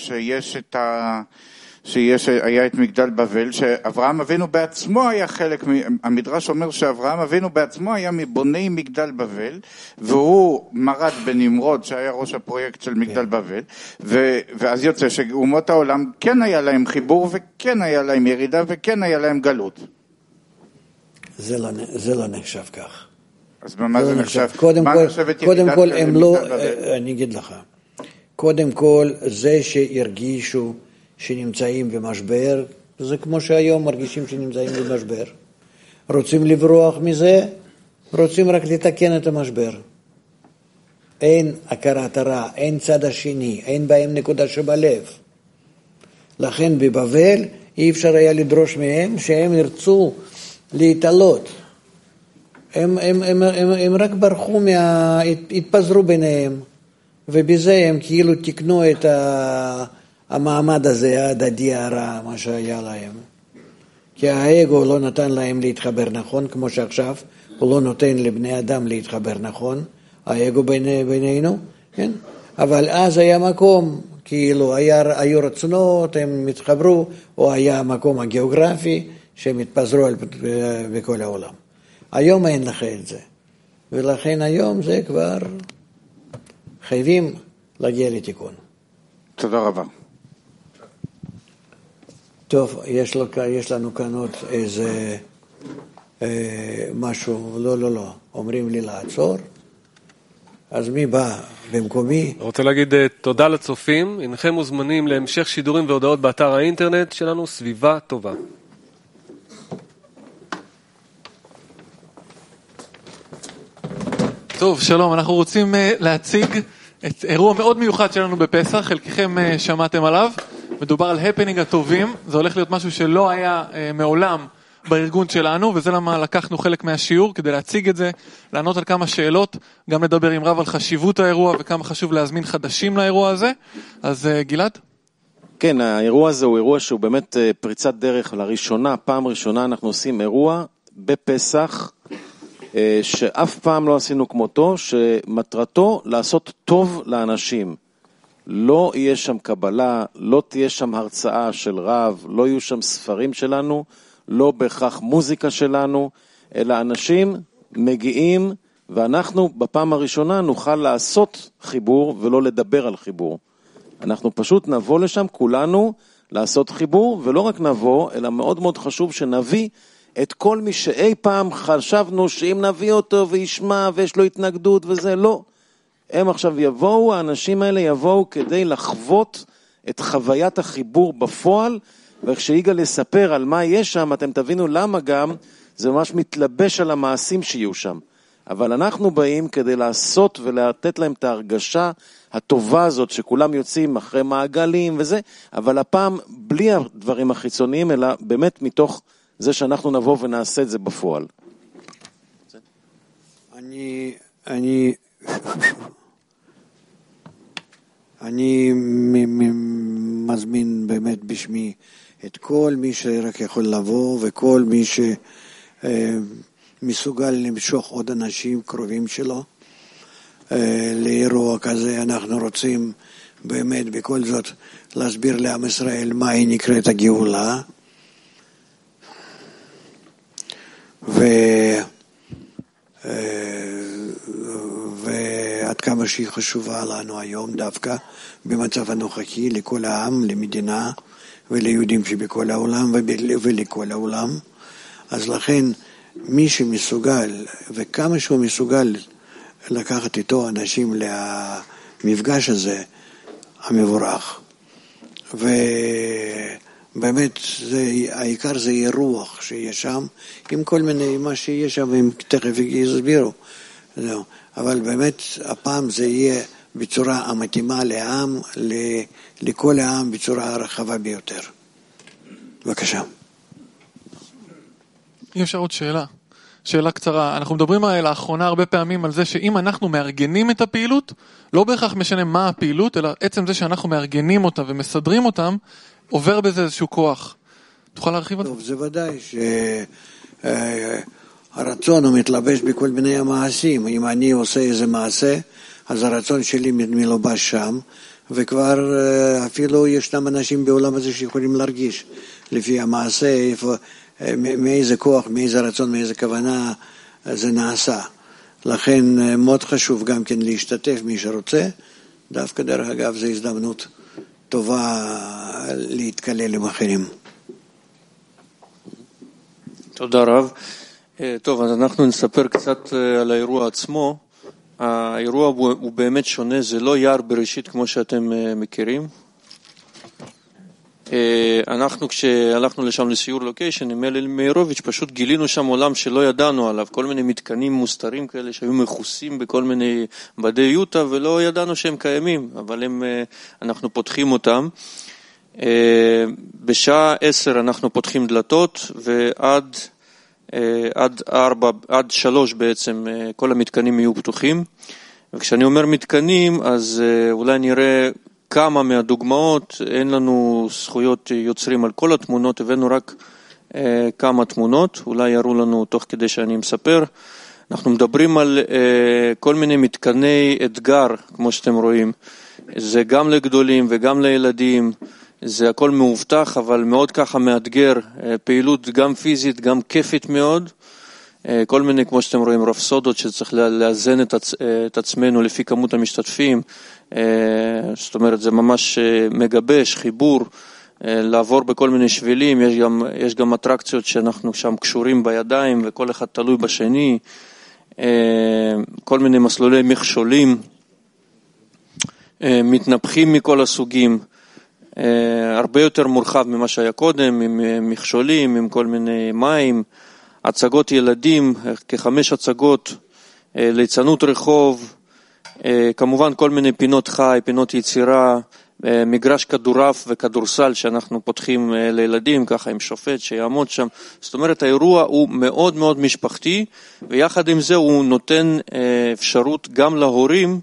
שהיה את מגדל בבל, שאברהם אבינו בעצמו היה חלק, המדרש אומר שאברהם אבינו בעצמו היה מבוני מגדל בבל, והוא מרד בנמרוד שהיה ראש הפרויקט של מגדל בבל, ואז יוצא שאומות העולם כן היה להם חיבור, וכן היה להם ירידה, וכן היה להם גלות. זה לא נחשב כך. אז מה זה נחשב? קודם כל הם לא, אני אגיד לך, קודם כל זה שהרגישו שנמצאים במשבר, זה כמו שהיום מרגישים שנמצאים במשבר. רוצים לברוח מזה, רוצים רק לתקן את המשבר. אין הכרת הרע, אין צד השני, אין בהם נקודה שבלב. לכן בבבל אי אפשר היה לדרוש מהם שהם ירצו להתעלות. הם רק ברחו, התפזרו ביניהם, ובזה הם כאילו תקנו את המעמד הזה, ההדדי הרע, מה שהיה להם. כי האגו לא נתן להם להתחבר נכון, כמו שעכשיו הוא לא נותן לבני אדם להתחבר נכון, האגו בינינו, כן? אבל אז היה מקום, כאילו היו רצונות, הם התחברו, או היה המקום הגיאוגרפי שהם התפזרו בכל העולם. היום אין לך את זה, ולכן היום זה כבר חייבים להגיע לתיקון. תודה רבה. טוב, יש לנו כאן עוד איזה משהו, לא, אומרים לי לעצור, אז מי בא במקומי? אני רוצה להגיד תודה לצופים, אינכם מוזמנים להמשך שידורים והודעות באתר האינטרנט שלנו, סביבה טובה. טוב, שלום, אנחנו רוצים להציג את אירוע מאוד מיוחד שלנו בפסח, חלקכם שמעתם עליו, מדובר על הפנינג הטובים, זה הולך להיות משהו שלא היה מעולם בארגון שלנו, וזה למה לקחנו חלק מהשיעור, כדי להציג את זה, לענות על כמה שאלות, גם לדבר עם רב על חשיבות האירוע, וכמה חשוב להזמין חדשים לאירוע הזה. אז גלעד? כן, האירוע הזה הוא אירוע שהוא באמת פריצת דרך לראשונה, פעם ראשונה אנחנו עושים אירוע בפסח, שאף פעם לא עשינו כמותו, שמטרתו לעשות טוב לאנשים. לא יהיה שם קבלה, לא תהיה שם הרצאה של רב, לא יהיו שם ספרים שלנו, לא בהכרח מוזיקה שלנו, אלא אנשים מגיעים, ואנחנו בפעם הראשונה נוכל לעשות חיבור ולא לדבר על חיבור. אנחנו פשוט נבוא לשם כולנו לעשות חיבור, ולא רק נבוא, אלא מאוד מאוד חשוב שנביא את כל מי שאי פעם חשבנו שאם נביא אותו וישמע ויש לו התנגדות וזה, לא. הם עכשיו יבואו, האנשים האלה יבואו כדי לחוות את חוויית החיבור בפועל, וכשאיגאל יספר על מה יש שם, אתם תבינו למה גם זה ממש מתלבש על המעשים שיהיו שם. אבל אנחנו באים כדי לעשות ולתת להם את ההרגשה הטובה הזאת, שכולם יוצאים אחרי מעגלים וזה, אבל הפעם בלי הדברים החיצוניים, אלא באמת מתוך זה שאנחנו נבוא ונעשה את זה בפועל. אני מזמין באמת בשמי את כל מי שרק יכול לבוא, וכל מי שמסוגל למשוך עוד אנשים קרובים שלו לאירוע כזה. אנחנו רוצים באמת בכל זאת להסביר לעם ישראל מה היא נקראת הגאולה. ועד כמה שהיא חשובה לנו היום דווקא במצב הנוכחי לכל העם, למדינה וליהודים שבכל העולם ולכל העולם. אז לכן מי שמסוגל וכמה שהוא מסוגל לקחת איתו אנשים למפגש הזה המבורך, ובאמת העיקר זה יהיה רוח שיש שם עם כל מיני מה שיש שם, הם תכף יסבירו, אבל באמת הפעם זה יהיה בצורה המתאימה לעם, לכל העם בצורה הרחבה ביותר. בבקשה. אם אפשר עוד שאלה קצרה. אנחנו מדברים לאחרונה הרבה פעמים על זה שאם אנחנו מארגנים את הפעילות, לא בהכרח משנה מה הפעילות, אלא עצם זה שאנחנו מארגנים אותה ומסדרים אותם, עובר בזה איזשהו כוח. תוכל להרחיב על זה? טוב, זה ודאי שהרצון הוא מתלבש בכל מיני המעשים. אם אני עושה איזה מעשה, אז הרצון שלי מלובש שם, וכבר אפילו ישנם אנשים בעולם הזה שיכולים להרגיש לפי המעשה, איפה, מאיזה כוח, מאיזה רצון, מאיזה כוונה זה נעשה. לכן מאוד חשוב גם כן להשתתף מי שרוצה. דווקא דרך אגב זו הזדמנות טובה להתקלל עם אחרים. תודה רב. טוב, אז אנחנו נספר קצת על האירוע עצמו. האירוע הוא באמת שונה, זה לא יער בראשית כמו שאתם מכירים. אנחנו כשהלכנו לשם לסיור לוקיישן עם אלי מאירוביץ' פשוט גילינו שם עולם שלא ידענו עליו, כל מיני מתקנים מוסתרים כאלה שהיו מכוסים בכל מיני בדי יוטה ולא ידענו שהם קיימים, אבל אנחנו פותחים אותם. בשעה 10 אנחנו פותחים דלתות ועד 3 בעצם כל המתקנים יהיו פתוחים. וכשאני אומר מתקנים אז אולי נראה כמה מהדוגמאות, אין לנו זכויות יוצרים על כל התמונות, הבאנו רק כמה תמונות, אולי יראו לנו תוך כדי שאני מספר. אנחנו מדברים על כל מיני מתקני אתגר, כמו שאתם רואים. זה גם לגדולים וגם לילדים, זה הכל מאובטח, אבל מאוד ככה מאתגר, פעילות גם פיזית, גם כיפית מאוד. כל מיני, כמו שאתם רואים, רפסודות שצריך לאזן את עצמנו לפי כמות המשתתפים. זאת אומרת, זה ממש מגבש, חיבור, לעבור בכל מיני שבילים. יש גם אטרקציות שאנחנו שם קשורים בידיים וכל אחד תלוי בשני. כל מיני מסלולי מכשולים, מתנפחים מכל הסוגים. הרבה יותר מורחב ממה שהיה קודם, עם מכשולים, עם כל מיני מים. הצגות ילדים, כ5 הצגות, ליצנות רחוב, כמובן כל מיני פינות חי, פינות יצירה, מגרש כדורף וכדורסל שאנחנו פותחים לילדים, ככה עם שופט שיעמוד שם. זאת אומרת, האירוע הוא מאוד מאוד משפחתי, ויחד עם זה הוא נותן אפשרות גם להורים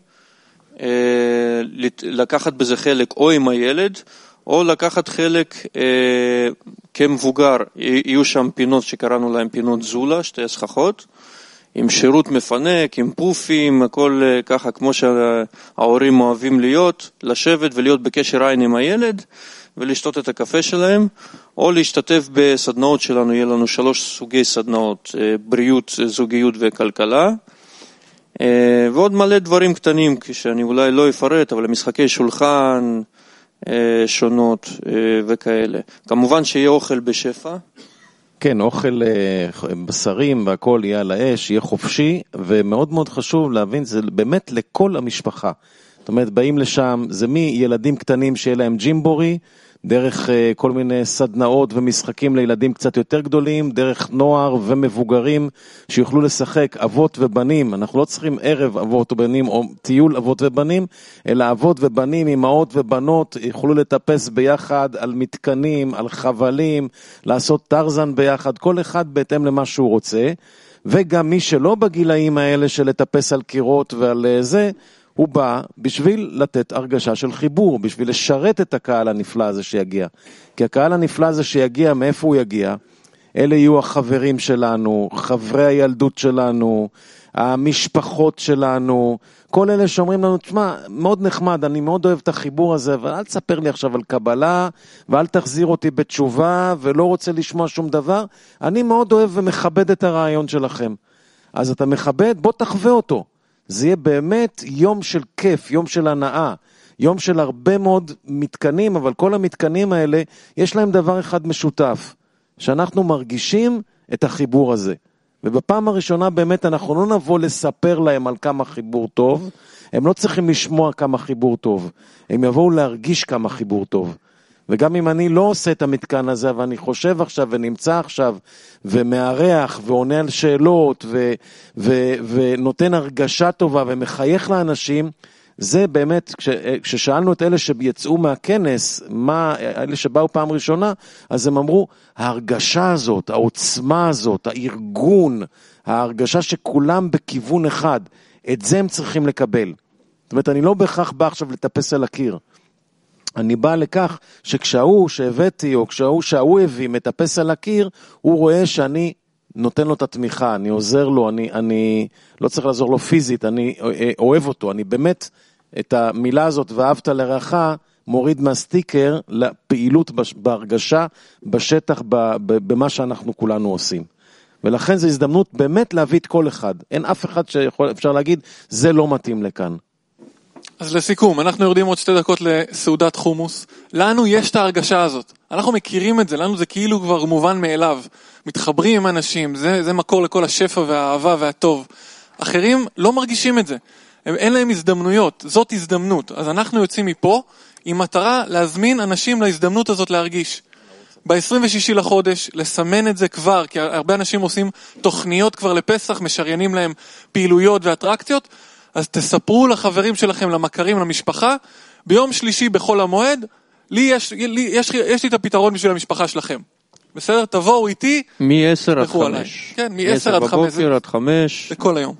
לקחת בזה חלק או עם הילד, או לקחת חלק כמבוגר. יהיו שם פינות שקראנו להם פינות זולה, 2 סככות, עם שירות מפנק, עם פופים, הכל ככה כמו שההורים אוהבים להיות, לשבת ולהיות בקשר עין עם הילד, ולשתות את הקפה שלהם, או להשתתף בסדנאות שלנו. יהיה לנו 3 סוגי סדנאות, בריאות, זוגיות וכלכלה, ועוד מלא דברים קטנים, שאני אולי לא אפרט, אבל משחקי שולחן, שונות וכאלה. כמובן שיהיה אוכל בשפע. כן, אוכל בשרים והכל יהיה על האש, יהיה חופשי, ומאוד מאוד חשוב להבין, זה באמת לכל המשפחה. זאת אומרת, באים לשם, זה מילדים קטנים שיהיה להם ג'ימבורי, דרך כל מיני סדנאות ומשחקים לילדים קצת יותר גדולים, דרך נוער ומבוגרים שיוכלו לשחק אבות ובנים. אנחנו לא צריכים ערב אבות ובנים או טיול אבות ובנים, אלא אבות ובנים, אמהות ובנות יוכלו לטפס ביחד על מתקנים, על חבלים, לעשות טרזן ביחד, כל אחד בהתאם למה שהוא רוצה. וגם מי שלא בגילאים האלה של לטפס על קירות ועל זה, הוא בא בשביל לתת הרגשה של חיבור, בשביל לשרת את הקהל הנפלא הזה שיגיע. כי הקהל הנפלא הזה שיגיע, מאיפה הוא יגיע? אלה יהיו החברים שלנו, חברי הילדות שלנו, המשפחות שלנו, כל אלה שאומרים לנו, תשמע, מאוד נחמד, אני מאוד אוהב את החיבור הזה, אבל אל תספר לי עכשיו על קבלה, ואל תחזיר אותי בתשובה, ולא רוצה לשמוע שום דבר. אני מאוד אוהב ומכבד את הרעיון שלכם. אז אתה מכבד, בוא תחווה אותו. זה יהיה באמת יום של כיף, יום של הנאה, יום של הרבה מאוד מתקנים, אבל כל המתקנים האלה, יש להם דבר אחד משותף, שאנחנו מרגישים את החיבור הזה. ובפעם הראשונה באמת אנחנו לא נבוא לספר להם על כמה חיבור טוב, הם לא צריכים לשמוע כמה חיבור טוב, הם יבואו להרגיש כמה חיבור טוב. וגם אם אני לא עושה את המתקן הזה, אבל אני חושב עכשיו ונמצא עכשיו, ומערך ועונה על שאלות, ונותן הרגשה טובה ומחייך לאנשים, זה באמת, כששאלנו את אלה שיצאו מהכנס, אלה שבאו פעם ראשונה, אז הם אמרו, ההרגשה הזאת, העוצמה הזאת, הארגון, ההרגשה שכולם בכיוון אחד, את זה הם צריכים לקבל. זאת אומרת, אני לא בהכרח בא עכשיו לטפס על הקיר. אני בא לכך שכשהוא שהבאתי, או כשהוא הביא מטפס על הקיר, הוא רואה שאני נותן לו את התמיכה, אני עוזר לו, אני לא צריך לעזור לו פיזית, אני אוהב אותו, אני באמת את המילה הזאת, ואהבת לרעך, מוריד מהסטיקר לפעילות בהרגשה, בשטח, במה שאנחנו כולנו עושים. ולכן זו הזדמנות באמת להביא את כל אחד. אין אף אחד שאפשר להגיד, זה לא מתאים לכאן. אז לסיכום, אנחנו יורדים עוד 2 דקות לסעודת חומוס. לנו יש את ההרגשה הזאת. אנחנו מכירים את זה, לנו זה כאילו כבר מובן מאליו. מתחברים עם אנשים, זה מקור לכל השפע והאהבה והטוב. אחרים לא מרגישים את זה. אין להם הזדמנויות, זאת הזדמנות. אז אנחנו יוצאים מפה עם מטרה להזמין אנשים להזדמנות הזאת להרגיש. ב-26 לחודש, לסמן את זה כבר, כי הרבה אנשים עושים תוכניות כבר לפסח, משריינים להם פעילויות ואטרקציות, אז תספרו לחברים שלכם, למכרים, למשפחה, ביום שלישי בחול המועד, יש לי את הפתרון בשביל המשפחה שלכם. בסדר? תבואו איתי. מ-10 עד 5. כן, מ-10 עד 5. בבוקר עד 5. לכל היום.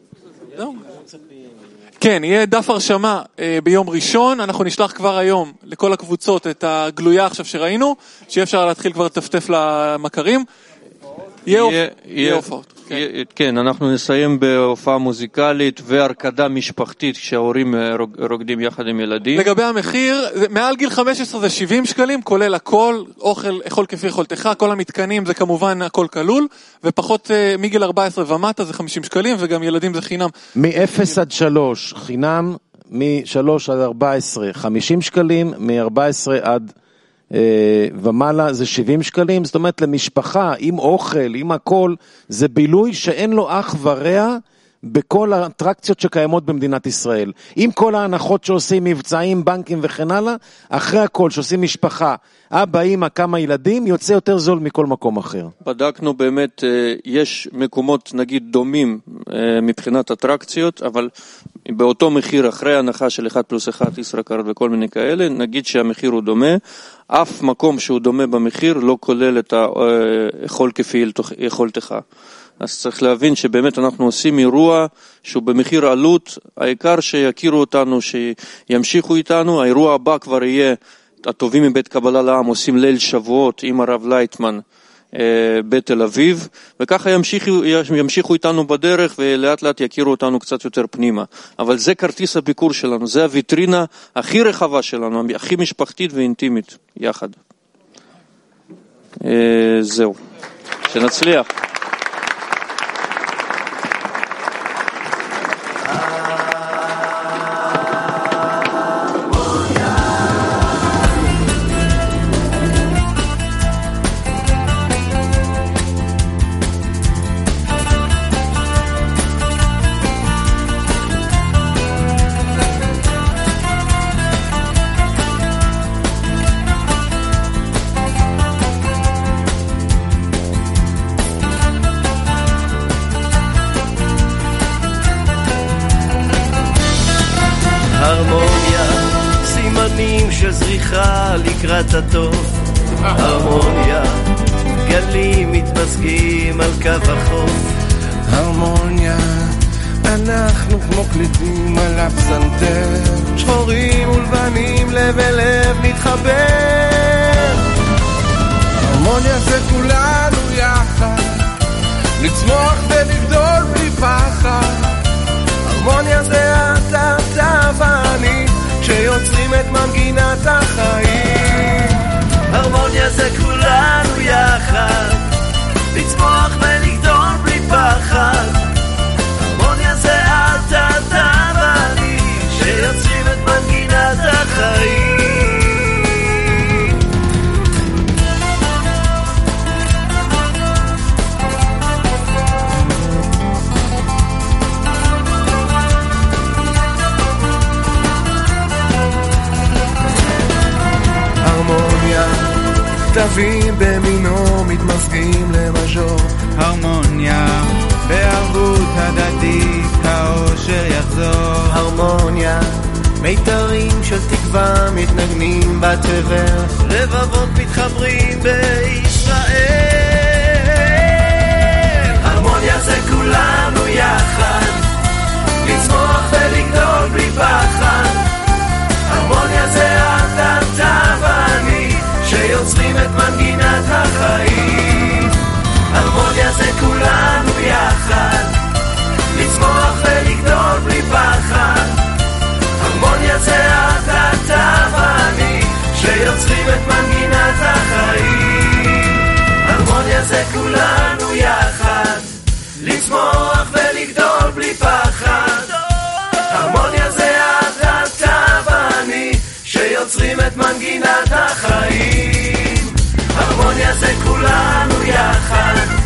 כן, יהיה דף הרשמה ביום ראשון, אנחנו נשלח כבר היום לכל הקבוצות את הגלויה עכשיו שראינו, שיהיה אפשר להתחיל כבר לטפטף למכרים. יהיה הופעות. כן, אנחנו נסיים בהופעה מוזיקלית והרקדה משפחתית כשההורים רוקדים יחד עם ילדים. לגבי המחיר, מעל גיל 15 זה 70 שקלים, כולל הכל, אוכל כפי יכולתך, כל המתקנים זה כמובן הכל כלול, ופחות מגיל 14 ומטה זה 50 שקלים, וגם ילדים זה חינם. מ-0 עד 3 חינם, מ-3 עד 14 50 שקלים, מ-14 עד ומעלה זה 70 שקלים, זאת אומרת למשפחה עם אוכל, עם הכל, זה בילוי שאין לו אח ורע בכל האטרקציות שקיימות במדינת ישראל. עם כל ההנחות שעושים מבצעים, בנקים וכן הלאה, אחרי הכל שעושים משפחה, אבא, אמא, כמה ילדים, יוצא יותר זול מכל מקום אחר. בדקנו באמת, יש מקומות נגיד דומים מבחינת אטרקציות, אבל באותו מחיר אחרי ההנחה של 1+1 ישראכרט וכל מיני כאלה, נגיד שהמחיר הוא דומה, אף מקום שהוא דומה במחיר לא כולל את האכול כפי יכולתך. אז צריך להבין שבאמת אנחנו עושים אירוע שהוא במחיר עלות, העיקר שיכירו אותנו, שימשיכו איתנו, האירוע הבא כבר יהיה, הטובים מבית קבלה לעם עושים ליל שבועות עם הרב לייטמן בתל אביב, וככה ימשיכו איתנו בדרך ולאט לאט יכירו אותנו קצת יותר פנימה. אבל זה כרטיס הביקור שלנו, זה הוויטרינה הכי רחבה שלנו, הכי משפחתית ואינטימית יחד. זהו, שנצליח. לקראת הטוב, הרמוניה, גלים מתמזגים על קו החוף. הרמוניה, אנחנו כמו קלידים על הפסנתר, שחורים ולבנים, לב אל לב נתחבר. הרמוניה זה כולנו יחד, לצמוח ולגדול בלי פחד, מנגינת החיים. הרמוניה זה כולנו יחד, לצמוח ולגדול בלי פחד. הרמוניה זה אתה ואני, שיוצרים את מנגינת החיים. הרמוניה, כתבים במינו מתמזגים למז'ור. הרמוניה, בערבות הדדית האושר יחזור. הרמוניה, מיתרים של תקווה מתנגנים בתבל, לבבות מתחברים בישראל. הרמוניה זה כולנו יחד, לצמוח ולגדול בלי פחד. הרמוניה זה אתה ואני, שיוצרים את מנגינת החיים. הרמוניה זה כולנו יחד, לצמוח ולגדול בלי פחד. הרמוניה זה אתה ואני, שיוצרים את מנגינת החיים. הרמוניה זה כולנו יחד, לצמוח ולגדול בלי פחד. הרמוניה זה אתה ואני, שיוצרים את מנגינת החיים. הרמוניה זה כולנו יחד,